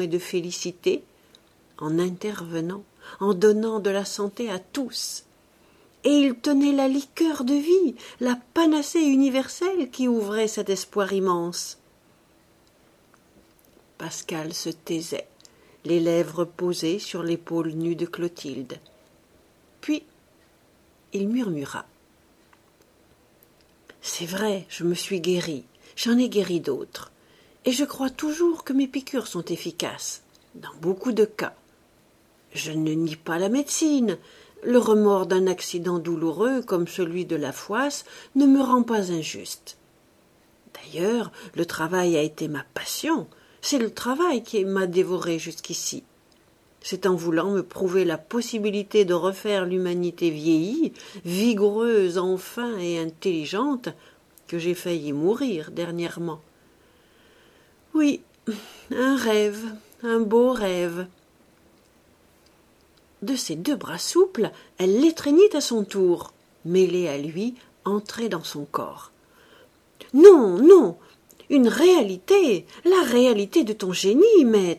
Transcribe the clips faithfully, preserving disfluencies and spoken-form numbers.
et de félicité, en intervenant, en donnant de la santé à tous. Et il tenait la liqueur de vie, la panacée universelle qui ouvrait cet espoir immense. Pascal se taisait, les lèvres posées sur l'épaule nue de Clotilde. Puis, il murmura. « C'est vrai, je me suis guéri, j'en ai guéri d'autres, et je crois toujours que mes piqûres sont efficaces, dans beaucoup de cas. Je ne nie pas la médecine. Le remords d'un accident douloureux comme celui de la Foisse ne me rend pas injuste. D'ailleurs, le travail a été ma passion. C'est le travail qui m'a dévoré jusqu'ici. C'est en voulant me prouver la possibilité de refaire l'humanité vieillie, vigoureuse enfin et intelligente, que j'ai failli mourir dernièrement. Oui, un rêve, un beau rêve. » De ses deux bras souples, elle l'étreignit à son tour, mêlée à lui, entrée dans son corps. « Non, non, une réalité, la réalité de ton génie, maître !»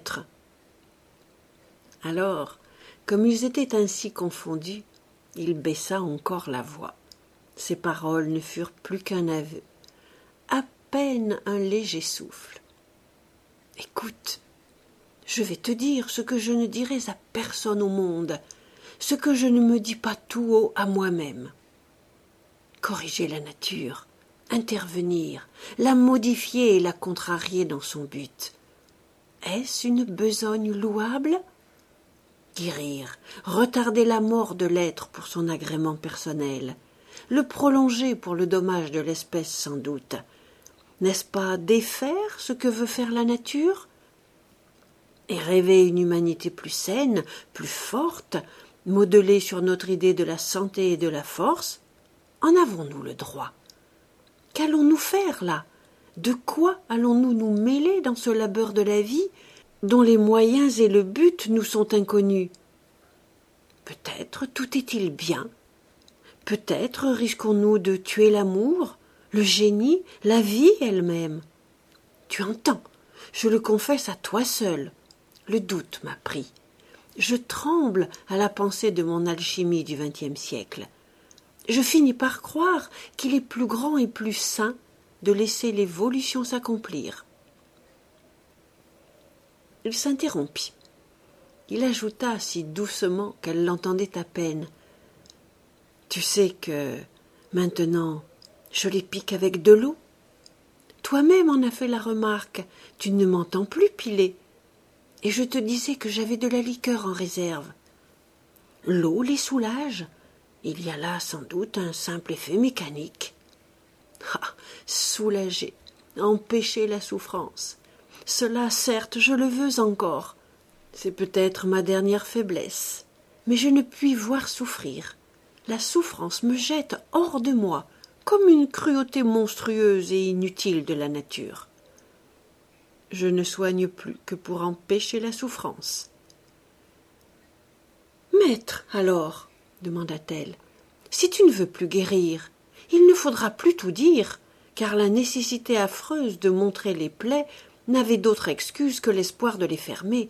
Alors, comme ils étaient ainsi confondus, il baissa encore la voix. Ses paroles ne furent plus qu'un aveu, à peine un léger souffle. « Écoute, je vais te dire ce que je ne dirai à personne au monde, ce que je ne me dis pas tout haut à moi-même. Corriger la nature, intervenir, la modifier et la contrarier dans son but. Est-ce une besogne louable ? Guérir, retarder la mort de l'être pour son agrément personnel, le prolonger pour le dommage de l'espèce sans doute. N'est-ce pas défaire ce que veut faire la nature ? Et rêver une humanité plus saine, plus forte, modelée sur notre idée de la santé et de la force, en avons-nous le droit ? Qu'allons-nous faire là ? De quoi allons-nous nous mêler dans ce labeur de la vie dont les moyens et le but nous sont inconnus ? Peut-être tout est-il bien. Peut-être risquons-nous de tuer l'amour, le génie, la vie elle-même. Tu entends, je le confesse à toi seul. Le doute m'a pris. Je tremble à la pensée de mon alchimie du vingtième siècle. Je finis par croire qu'il est plus grand et plus sain de laisser l'évolution s'accomplir. » Il s'interrompit. Il ajouta si doucement qu'elle l'entendait à peine. « Tu sais que, maintenant, je les pique avec de l'eau. Toi-même en as fait la remarque, tu ne m'entends plus piler. Et je te disais que j'avais de la liqueur en réserve. L'eau les soulage. Il y a là sans doute un simple effet mécanique. Ah, soulager, empêcher la souffrance. Cela, certes, je le veux encore. C'est peut-être ma dernière faiblesse. Mais je ne puis voir souffrir. La souffrance me jette hors de moi, comme une cruauté monstrueuse et inutile de la nature. Je ne soigne plus que pour empêcher la souffrance. « Maître, alors, demanda-t-elle, si tu ne veux plus guérir, il ne faudra plus tout dire, car la nécessité affreuse de montrer les plaies n'avait d'autre excuse que l'espoir de les fermer.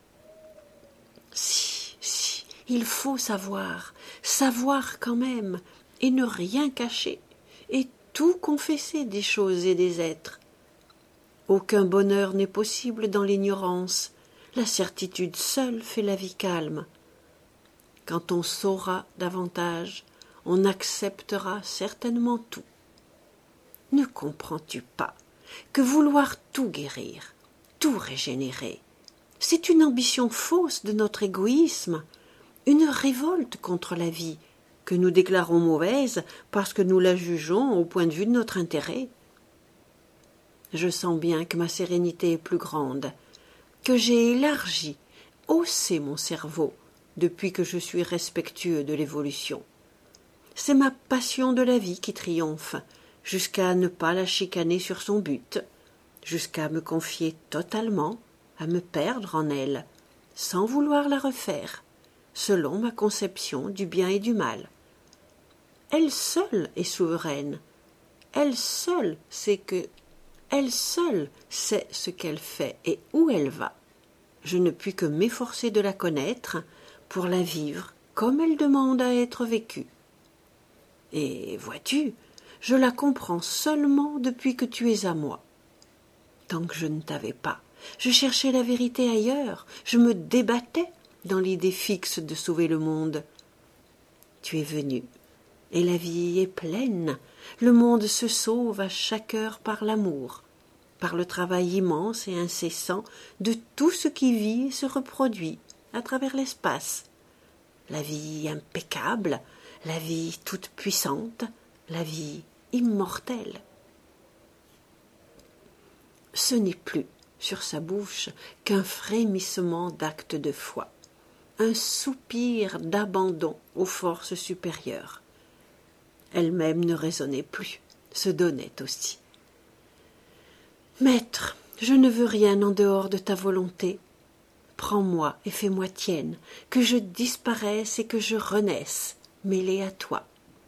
Si, si, il faut savoir, savoir quand même, et ne rien cacher, et tout confesser des choses et des êtres. Aucun bonheur n'est possible dans l'ignorance, la certitude seule fait la vie calme. Quand on saura davantage, on acceptera certainement tout. Ne comprends-tu pas que vouloir tout guérir, tout régénérer, c'est une ambition fausse de notre égoïsme, une révolte contre la vie que nous déclarons mauvaise parce que nous la jugeons au point de vue de notre intérêt. Je sens bien que ma sérénité est plus grande, que j'ai élargi, haussé mon cerveau depuis que je suis respectueux de l'évolution. C'est ma passion de la vie qui triomphe, jusqu'à ne pas la chicaner sur son but, jusqu'à me confier totalement, à me perdre en elle, sans vouloir la refaire, selon ma conception du bien et du mal. Elle seule est souveraine, elle seule sait que, elle seule sait ce qu'elle fait et où elle va. je ne puis que m'efforcer de la connaître pour la vivre comme elle demande à être vécue. Et vois-tu, je la comprends seulement depuis que tu es à moi. Tant que je ne t'avais pas, je cherchais la vérité ailleurs, je me débattais dans l'idée fixe de sauver le monde. Tu es venu, et la vie est pleine, le monde se sauve à chaque heure par l'amour, par le travail immense et incessant de tout ce qui vit et se reproduit à travers l'espace. La vie impeccable, la vie toute puissante, la vie immortelle. Ce n'est plus sur sa bouche qu'un frémissement d'acte de foi, un soupir d'abandon aux forces supérieures. Elle-même ne raisonnait plus, se donnait aussi. Maître, je ne veux rien en dehors de ta volonté. Prends-moi et fais-moi tienne, que je disparaisse et que je renaisse, mêlée à toi.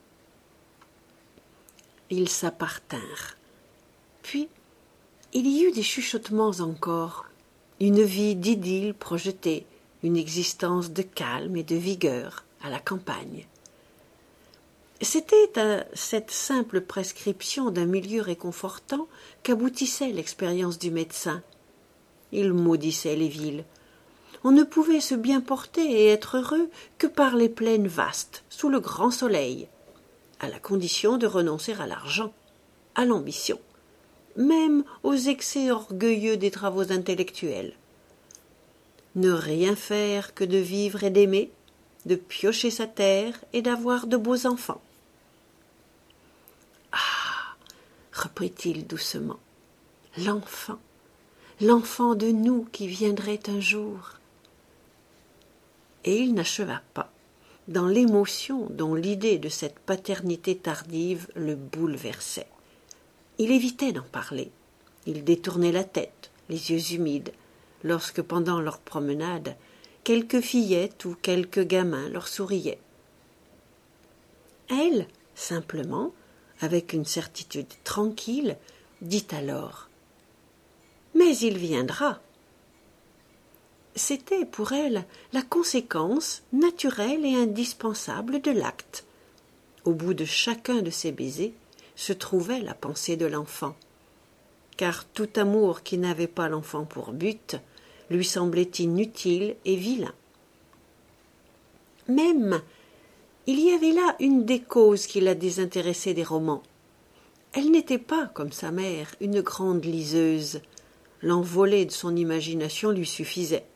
Ils s'appartinrent. Puis, il y eut des chuchotements encore, une vie d'idylle projetée, une existence de calme et de vigueur à la campagne. C'était à cette simple prescription d'un milieu réconfortant qu'aboutissait l'expérience du médecin. Il maudissait les villes. On ne pouvait se bien porter et être heureux que par les plaines vastes, sous le grand soleil, à la condition de renoncer à l'argent, à l'ambition, même aux excès orgueilleux des travaux intellectuels. Ne rien faire que de vivre et d'aimer, de piocher sa terre et d'avoir de beaux enfants. Ah, reprit-il doucement, l'enfant, l'enfant de nous qui viendrait un jour. Et il n'acheva pas, dans l'émotion dont l'idée de cette paternité tardive le bouleversait. Il évitait d'en parler, il détournait la tête, les yeux humides, lorsque pendant leur promenade, quelques fillettes ou quelques gamins leur souriaient. Elle, simplement, avec une certitude tranquille, dit alors « Mais il viendra !» C'était pour elle la conséquence naturelle et indispensable de l'acte. Au bout de chacun de ces baisers se trouvait la pensée de l'enfant, car tout amour qui n'avait pas l'enfant pour but lui semblait inutile et vilain. Même, il y avait là une des causes qui la désintéressait des romans. Elle n'était pas, comme sa mère, une grande liseuse. L'envolée de son imagination lui suffisait.